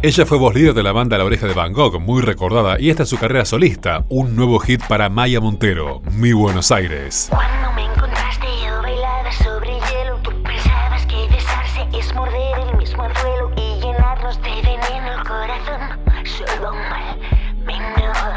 Ella fue voz líder de la banda La Oreja de Van Gogh, muy recordada, y esta es su carrera solista, un nuevo hit para Maya Montero, Mi Buenos Aires. Cuando me encontraste yo bailaba sobre el hielo, tú pensabas que besarse es morder el mismo anzuelo y llenarnos de veneno el corazón, solo un mal menor.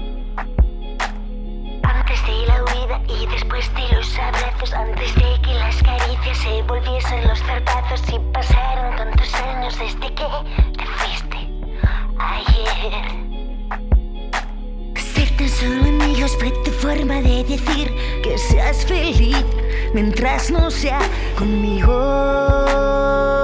Antes de la huida y después de los abrazos, antes de que las caricias se volviesen los zarpazos, y pasaron tantos años desde que te fuiste ayer. Ser tan solo amigos fue tu forma de decir que seas feliz mientras no sea conmigo.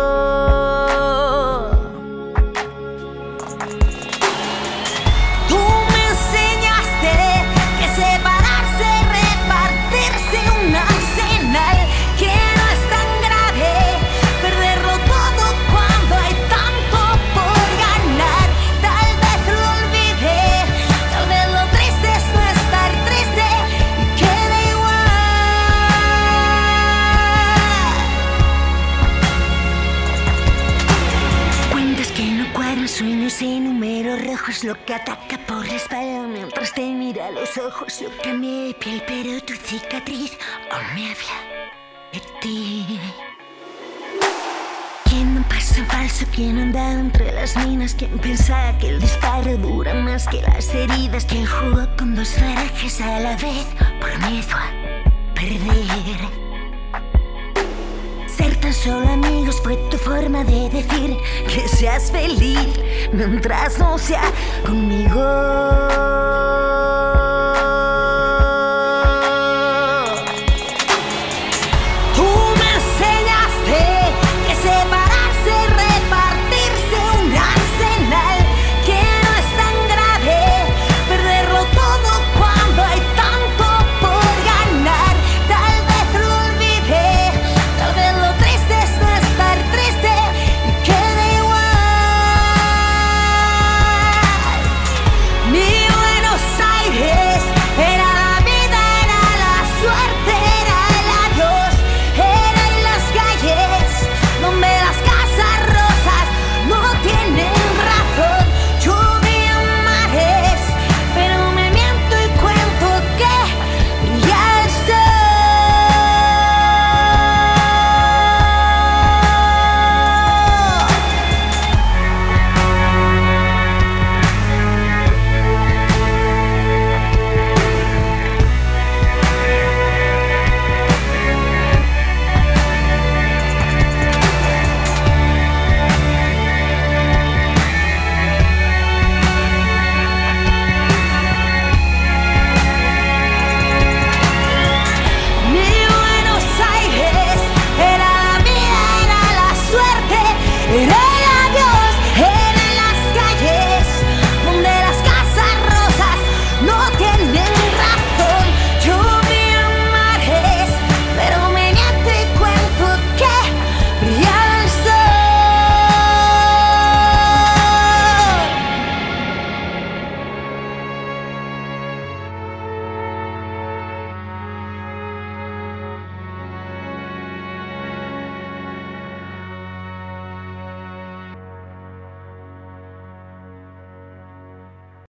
Sueños y números rojos, lo que ataca por la espalda mientras te mira a los ojos. Yo cambié de piel, pero tu cicatriz aún me habla de ti. ¿Quién da un paso falso? ¿Quién andaba entre las minas? ¿Quién pensaba que el disparo dura más que las heridas? ¿Quién jugó con dos barajas a la vez por miedo a perder? Ser tan solo amigos fue tu forma de decir que seas feliz mientras no sea conmigo.